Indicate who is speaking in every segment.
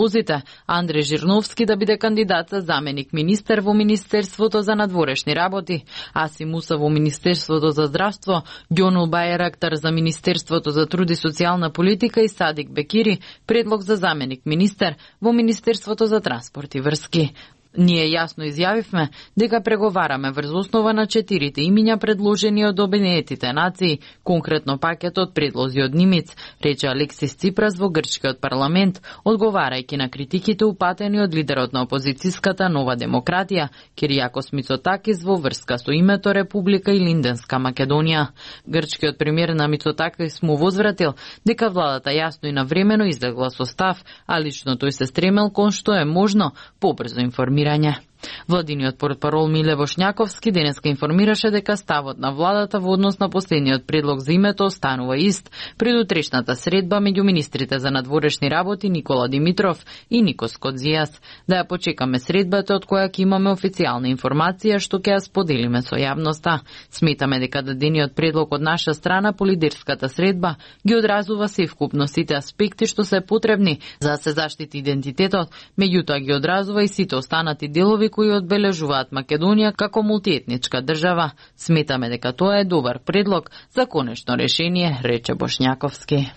Speaker 1: предлозите Андре Жирновски да биде кандидат за заменик министер во Министерството за надворешни работи, Асим Муса во Министерството за здравство, Ѓонул Бајрактар за Министерството за труд и социјална политика и Садик Бекири предлог за заменик министер во Министерството за транспорт и врски. Ние јасно изјавивме дека преговараме врз основа на 4 имиња предложени од Обединетите нации, конкретно пакетот предлози од Нимиц, рече Алексис Ципрас во грчкиот парламент, одговарајќи на критиките упатени од лидерот на опозицијската Нова демократија, Киријакос Мицотакис во врска со името Република и Линденска Македонија. Грчкиот премиер на Мицотакис му возвратил дека владата јасно и навремено излегла со став, а лично тој се стремел кон што е можно побрзо информирање. Владиниот портпарол Миле Бошњаковски денеска информираше дека ставот на владата во однос на последниот предлог за името останува ист пред утрешната средба меѓу министрите за надворешни работи Никола Димитров и Никос Кодзијас. Да ја почекаме средбата од која ќе имаме официјална информација што ќе ја споделиме со јавноста. Сметаме дека дадениот предлог од наша страна по лидерската средба ги одразува севкупно сите аспекти што се потребни за да се заштити идентитетот, меѓутоа ги одразува и сите останати делови кои одбележуваат Македонија како мултиетничка држава. Сметаме дека тоа е добар предлог за конечно решение, рече Бошњаковски.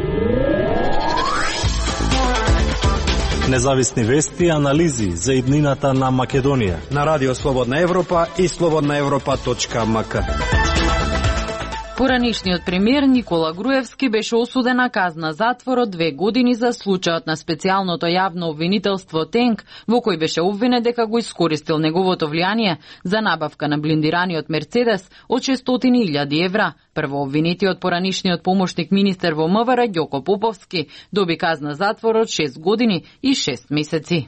Speaker 2: Независни вести и анализи за иднината на Македонија
Speaker 3: на Радио Слободна Европа и slobodnaevropa.mk.
Speaker 1: Поранишниот премиер Никола Груевски беше осуден на казна затвор од 2 години за случајот на специјалното јавно обвинителство ТЕНК, во кој беше обвинет дека го искористил неговото влијание за набавка на блиндираниот Мерцедес од 600.000 евра. Прво обвинетиот поранишниот помошник министер во МВР Ѓоко Поповски доби казна затвор од 6 години и 6 месеци.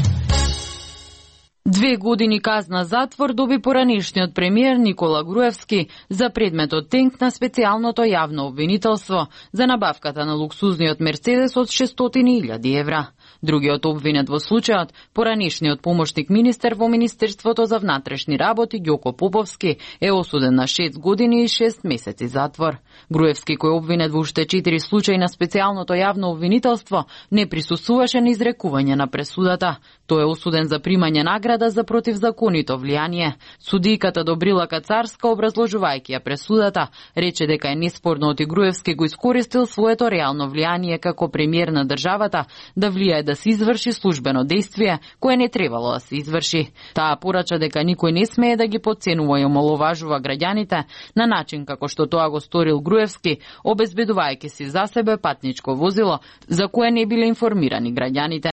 Speaker 1: 2 години казна затвор доби поранишниот премиер Никола Груевски за предметот ТЕНК на специјалното јавно обвинителство за набавката на луксузниот Мерцедес од 600.000 евра. Другиот обвинет во случајот, поранишниот помошник министер во Министерството за внатрешни работи Ѓоко Поповски е осуден на 6 години и 6 месеци затвор. Груевски, кој обвинет во уште 4 случаи на специјалното јавно обвинителство, не присуствуваше на изрекување на пресудата. Тој е осуден за примање награда за противзаконито влијание. Судијката Добрила Кацарска, образложувајќи ја пресудата, рече дека е неспорно оти Груевски го искористил своето реално влијание како премиер на државата да влијае да се изврши службено дејствие кое не требало да се изврши. Таа порача дека никој не смее да ги потценува и омаловажува граѓаните на начин како што тоа го сторил Груевски, обезбедувајќи си за себе патничко возило за кое не биле информирани граѓаните.